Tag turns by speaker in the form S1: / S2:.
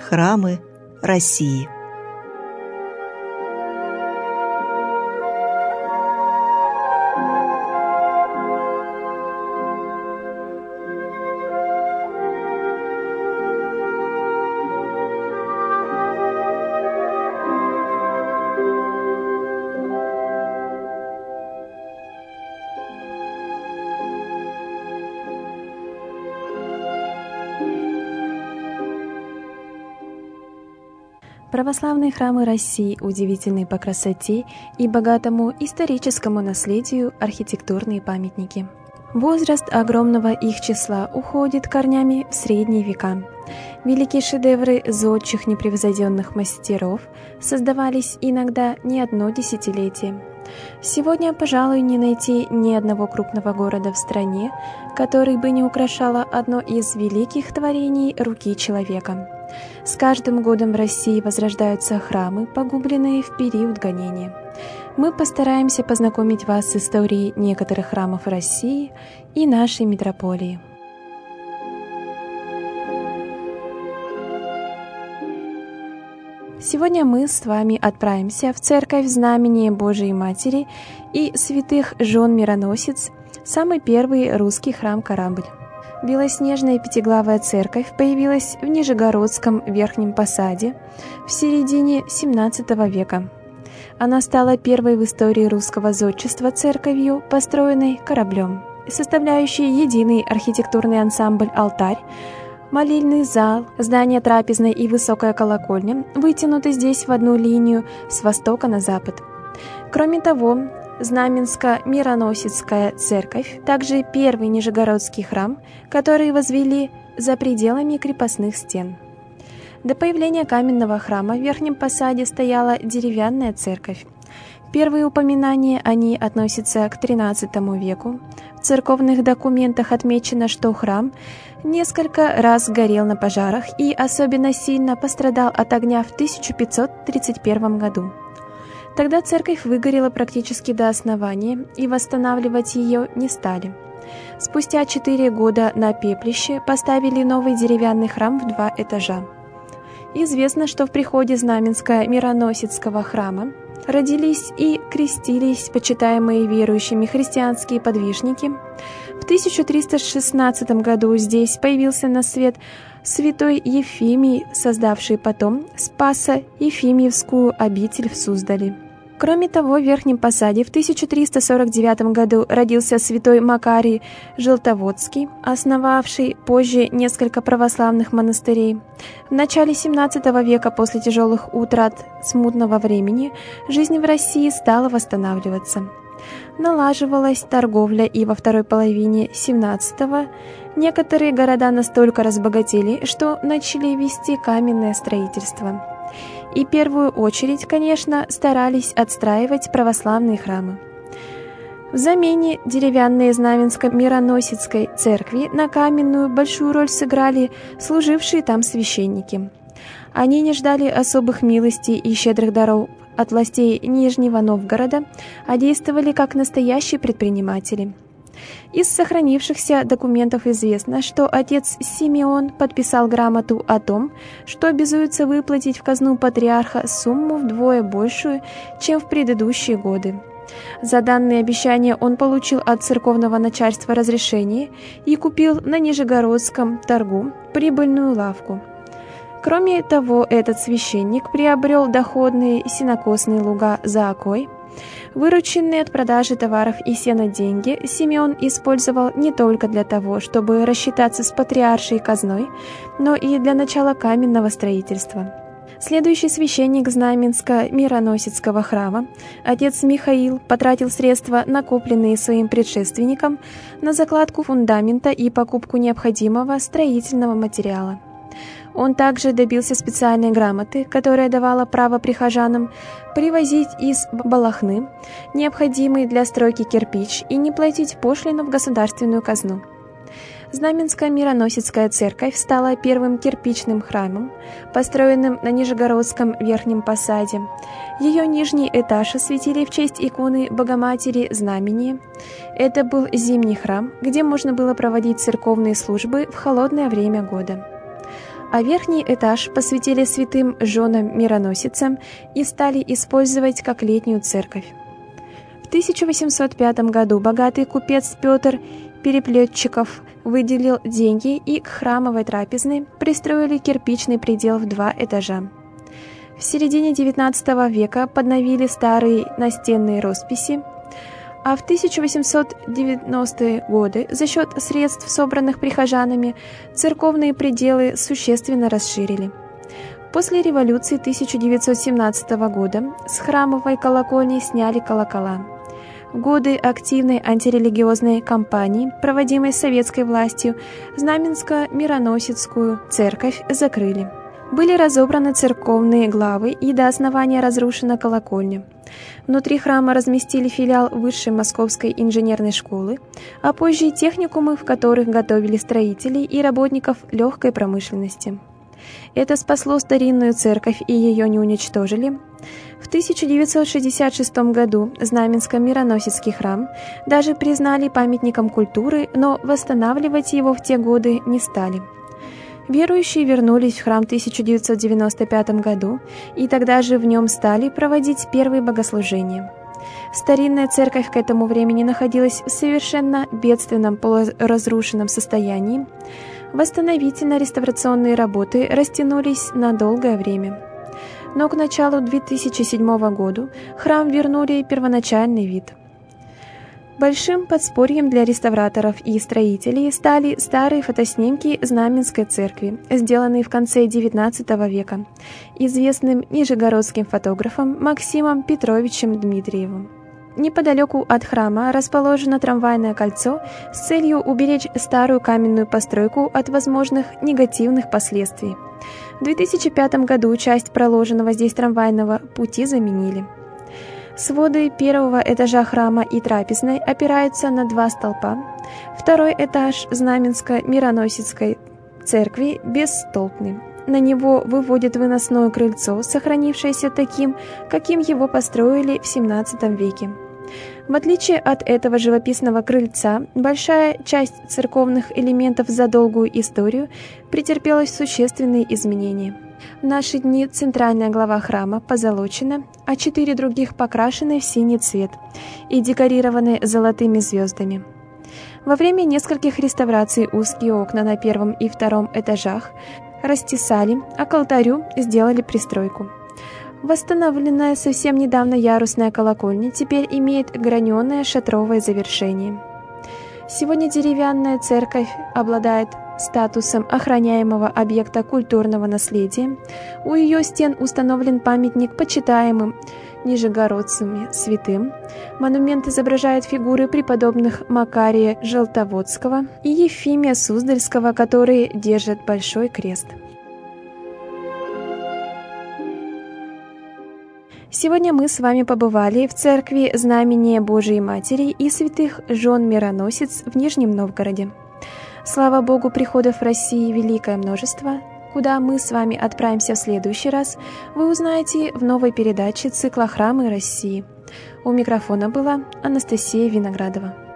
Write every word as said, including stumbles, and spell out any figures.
S1: храмы России.
S2: Православные храмы России удивительны по красоте и богатому историческому наследию архитектурные памятники. Возраст огромного их числа уходит корнями в средние века. Великие шедевры зодчих непревзойденных мастеров создавались иногда не одно десятилетие. Сегодня, пожалуй, не найти ни одного крупного города в стране, который бы не украшало одно из великих творений руки человека. С каждым годом в России возрождаются храмы, погубленные в период гонения. Мы постараемся познакомить вас с историей некоторых храмов России и нашей метрополии. Сегодня мы с вами отправимся в церковь Знамения Божией Матери и святых жен Мироносиц, самый первый русский храм-корабль. Белоснежная пятиглавая церковь появилась в Нижегородском Верхнем Посаде в середине семнадцатого века. Она стала первой в истории русского зодчества церковью, построенной кораблем. Составляющие единый архитектурный ансамбль алтарь, молильный зал, здание трапезной и высокая колокольня вытянуты здесь в одну линию с востока на запад. Кроме того, Знаменско-Мироносицкая церковь, также первый нижегородский храм, который возвели за пределами крепостных стен. До появления каменного храма в Верхнем Посаде стояла деревянная церковь. Первые упоминания о ней относятся к тринадцатому веку. В церковных документах отмечено, что храм несколько раз горел на пожарах и особенно сильно пострадал от огня в тысяча пятьсот тридцать первом году. Тогда церковь выгорела практически до основания, и восстанавливать ее не стали. Спустя четыре года на пепелище поставили новый деревянный храм в два этажа. Известно, что в приходе Знаменско-Мироносицкого храма родились и крестились почитаемые верующими христианские подвижники. В тысяча триста шестнадцатом году здесь появился на свет святой Ефимий, создавший потом Спасо-Ефимиевскую обитель в Суздале. Кроме того, в Верхнем Посаде в тысяча триста сорок девятом году родился святой Макарий Желтоводский, основавший позже несколько православных монастырей. В начале семнадцатого века, после тяжелых утрат смутного времени, жизнь в России стала восстанавливаться. Налаживалась торговля, и во второй половине семнадцатого некоторые города настолько разбогатели, что начали вести каменное строительство. И в первую очередь, конечно, старались отстраивать православные храмы. В замене деревянной Знаменско-Мироносицкой церкви на каменную большую роль сыграли служившие там священники. Они не ждали особых милостей и щедрых даров от властей Нижнего Новгорода, а действовали как настоящие предприниматели. Из сохранившихся документов известно, что отец Симеон подписал грамоту о том, что обязуется выплатить в казну патриарха сумму вдвое большую, чем в предыдущие годы. За данные обещания он получил от церковного начальства разрешение и купил на Нижегородском торгу прибыльную лавку. Кроме того, этот священник приобрел доходные сенокосные луга за Окой. Вырученные от продажи товаров и сена деньги Симеон использовал не только для того, чтобы рассчитаться с патриаршей казной, но и для начала каменного строительства. Следующий священник Знаменско-Мироносицкого храма, отец Михаил, потратил средства, накопленные своим предшественником, на закладку фундамента и покупку необходимого строительного материала. Он также добился специальной грамоты, которая давала право прихожанам привозить из Балахны необходимый для стройки кирпич и не платить пошлину в государственную казну. Знаменско-Мироносицкая церковь стала первым кирпичным храмом, построенным на Нижегородском Верхнем Посаде. Ее нижний этаж осветили в честь иконы Богоматери Знамения. Это был зимний храм, где можно было проводить церковные службы в холодное время года. а верхний этаж посвятили святым женам-мироносицам и стали использовать как летнюю церковь. В тысяча восемьсот пятом году богатый купец Петр Переплетчиков выделил деньги и к храмовой трапезной пристроили кирпичный предел в два этажа. В середине девятнадцатого века подновили старые настенные росписи, а в тысяча восемьсот девяностые годы за счет средств, собранных прихожанами, церковные пределы существенно расширили. После революции тысяча девятьсот семнадцатого года с храмовой колокольни сняли колокола. В годы активной антирелигиозной кампании, проводимой советской властью, Знаменско-Мироносицкую церковь закрыли. Были разобраны церковные главы и до основания разрушена колокольня. Внутри храма разместили филиал Высшей Московской инженерной школы, а позже и техникумы, в которых готовили строителей и работников легкой промышленности. Это спасло старинную церковь, и ее не уничтожили. В тысяча девятьсот шестьдесят шестом году Знаменско-Мироносицкий храм даже признали памятником культуры, но восстанавливать его в те годы не стали. Верующие вернулись в храм в тысяча девятьсот девяносто пятом году, и тогда же в нем стали проводить первые богослужения. Старинная церковь к этому времени находилась в совершенно бедственном полуразрушенном состоянии. Восстановительно-реставрационные работы растянулись на долгое время. Но к началу две тысячи седьмого года храм вернули первоначальный вид. Большим подспорьем для реставраторов и строителей стали старые фотоснимки Знаменской церкви, сделанные в конце девятнадцатого века, известным нижегородским фотографом Максимом Петровичем Дмитриевым. Неподалеку от храма расположено трамвайное кольцо с целью уберечь старую каменную постройку от возможных негативных последствий. В две тысячи пятом году часть проложенного здесь трамвайного пути заменили. Своды первого этажа храма и трапезной опираются на два столпа. Второй этаж Знаменско-Мироносицкой церкви бесстолбный. На него выводит выносное крыльцо, сохранившееся таким, каким его построили в семнадцатом веке. В отличие от этого живописного крыльца, большая часть церковных элементов за долгую историю претерпела существенные изменения. В наши дни центральная глава храма позолочена, а четыре других покрашены в синий цвет и декорированы золотыми звездами. Во время нескольких реставраций узкие окна на первом и втором этажах растесали, а к алтарю сделали пристройку. Восстановленная совсем недавно ярусная колокольня теперь имеет граненое шатровое завершение. Сегодня деревянная церковь обладает статусом охраняемого объекта культурного наследия. У ее стен установлен памятник почитаемым нижегородцами святым. Монумент изображает фигуры преподобных Макария Желтоводского и Ефимия Суздальского, которые держат большой крест. Сегодня мы с вами побывали в церкви Знамения Божией Матери и святых жен-мироносиц в Нижнем Новгороде. Слава Богу, приходов в России великое множество. Куда мы с вами отправимся в следующий раз, вы узнаете в новой передаче цикла «Храмы России». У микрофона была Анастасия Виноградова.